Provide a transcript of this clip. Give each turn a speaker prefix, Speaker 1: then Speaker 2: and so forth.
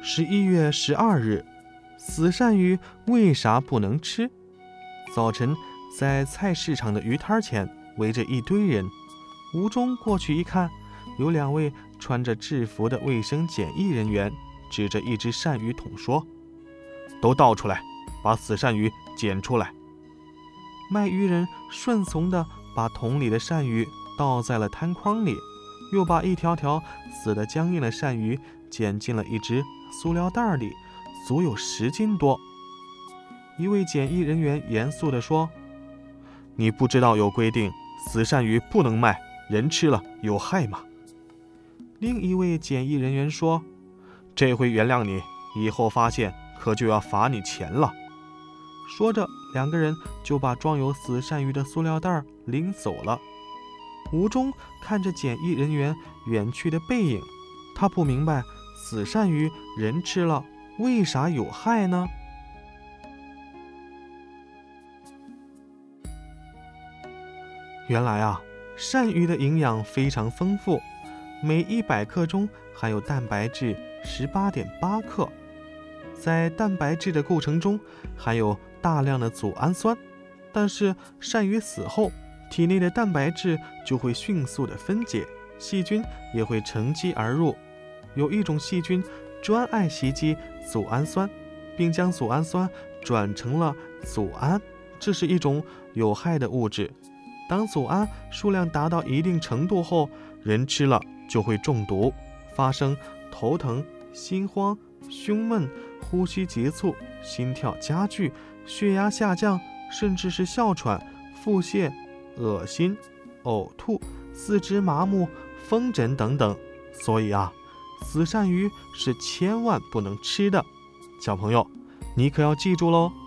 Speaker 1: 11月12日，死鳝鱼为啥不能吃？早晨，在菜市场的鱼摊前围着一堆人。吴忠过去一看，有2位穿着制服的卫生检疫人员指着一只鳝鱼桶说：“都倒出来，把死鳝鱼捡出来。”卖鱼人顺从地把桶里的鳝鱼倒在了摊筐里，又把一条条死得僵硬的鳝鱼捡进了一只塑料袋里，足有10斤多。一位检疫人员严肃地说：“你不知道有规定，死鳝鱼不能卖，人吃了有害吗？”另一位检疫人员说：“这回原谅你，以后发现可就要罚你钱了。”说着，2个人就把装有死鳝鱼的塑料袋领走了。吴忠看着检疫人员远去的背影，他不明白死鳝鱼人吃了为啥有害呢？原来啊，鳝鱼的营养非常丰富，每100克中含有蛋白质18.8克。在蛋白质的构成中含有大量的组氨酸，但是鳝鱼死后，体内的蛋白质就会迅速的分解，细菌也会乘机而入。有一种细菌专爱袭击组氨酸，并将组氨酸转成了组胺，这是一种有害的物质。当组胺数量达到一定程度后，人吃了就会中毒，发生头疼、心慌、胸闷、呼吸急促、心跳加剧、血压下降，甚至是哮喘、腹泻、恶心、呕吐、四肢麻木、风疹等等。所以啊，死鳝鱼是千万不能吃的。小朋友，你可要记住喽。